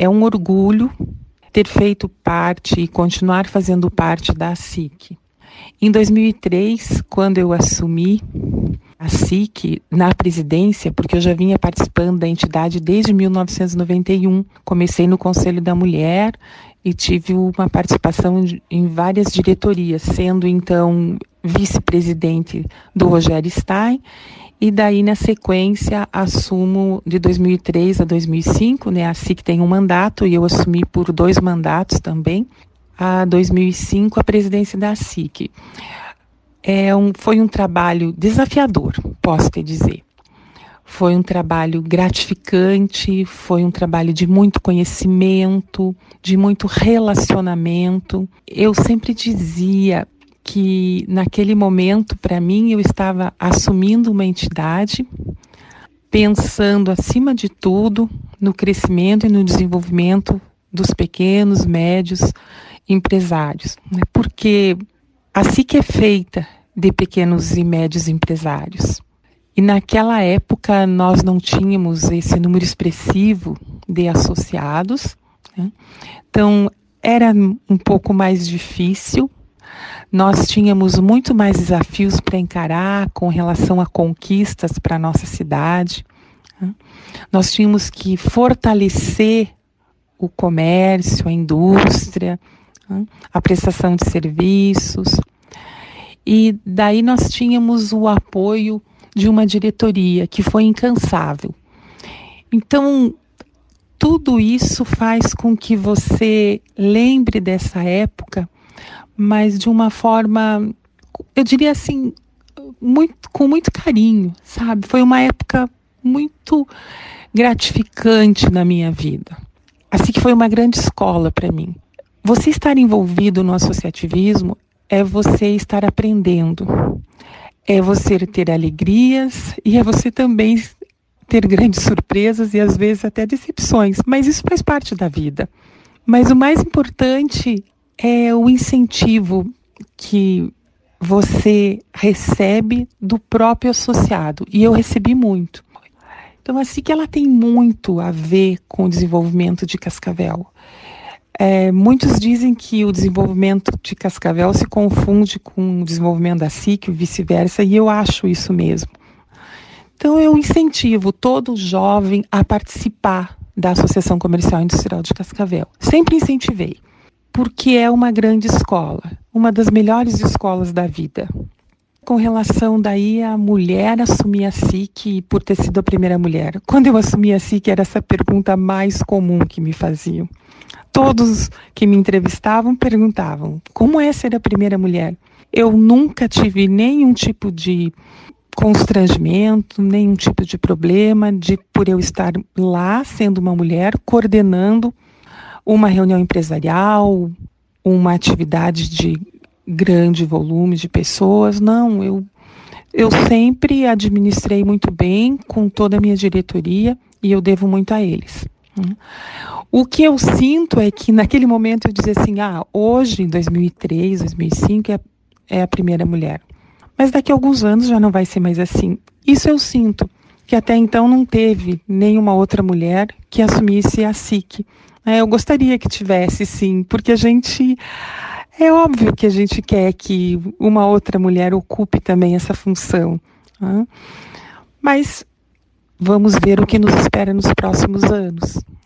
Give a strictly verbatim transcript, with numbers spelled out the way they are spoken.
é um orgulho ter feito parte e continuar fazendo parte da S I C. Em dois mil e três, quando eu assumi a S I C na presidência, porque eu já vinha participando da entidade desde mil novecentos e noventa e um, comecei no Conselho da Mulher e tive uma participação em várias diretorias, sendo então vice-presidente do Rogério Stein, e daí na sequência assumo de dois mil e três a dois mil e cinco, né? A S I C tem um mandato e eu assumi por dois mandatos também, a dois mil e cinco a presidência da S I C. É um, foi um trabalho desafiador, posso te dizer. Foi um trabalho gratificante, foi um trabalho de muito conhecimento, de muito relacionamento. Eu sempre dizia que naquele momento, para mim, eu estava assumindo uma entidade, pensando, acima de tudo, no crescimento e no desenvolvimento dos pequenos, médios empresários. Porque a S I C é feita de pequenos e médios empresários. E naquela época nós não tínhamos esse número expressivo de associados, né? Então era um pouco mais difícil. Nós tínhamos muito mais desafios para encarar com relação a conquistas para a nossa cidade, né? Nós tínhamos que fortalecer o comércio, a indústria, né? A prestação de serviços. E daí nós tínhamos o apoio de uma diretoria que foi incansável. Então, tudo isso faz com que você lembre dessa época, mas de uma forma, eu diria assim, muito, com muito carinho, sabe? Foi uma época muito gratificante na minha vida. Assim que foi uma grande escola para mim. Você estar envolvido no associativismo é você estar aprendendo. É você ter alegrias e é você também ter grandes surpresas e às vezes até decepções. Mas isso faz parte da vida. Mas o mais importante é o incentivo que você recebe do próprio associado. E eu recebi muito. Então, assim que ela tem muito a ver com o desenvolvimento de Cascavel. É, muitos dizem que o desenvolvimento de Cascavel se confunde com o desenvolvimento da S I C e vice-versa, e eu acho isso mesmo. Então, eu incentivo todo jovem a participar da Associação Comercial e Industrial de Cascavel. Sempre incentivei, porque é uma grande escola, uma das melhores escolas da vida. Com relação daí a mulher assumir a S I C por ter sido a primeira mulher. Quando eu assumi a S I C, era essa pergunta mais comum que me faziam. Todos que me entrevistavam perguntavam, como é ser a primeira mulher? Eu nunca tive nenhum tipo de constrangimento, nenhum tipo de problema de por eu estar lá sendo uma mulher, coordenando uma reunião empresarial, uma atividade de grande volume de pessoas. Não, eu, eu sempre administrei muito bem com toda a minha diretoria e eu devo muito a eles. O que eu sinto é que naquele momento eu dizia assim, ah, hoje, em dois mil e três, dois mil e cinco, é, é a primeira mulher. Mas daqui a alguns anos já não vai ser mais assim. Isso eu sinto, que até então não teve nenhuma outra mulher que assumisse a S I C. É, eu gostaria que tivesse, sim, porque a gente... É óbvio que a gente quer que uma outra mulher ocupe também essa função. Né? Mas vamos ver o que nos espera nos próximos anos.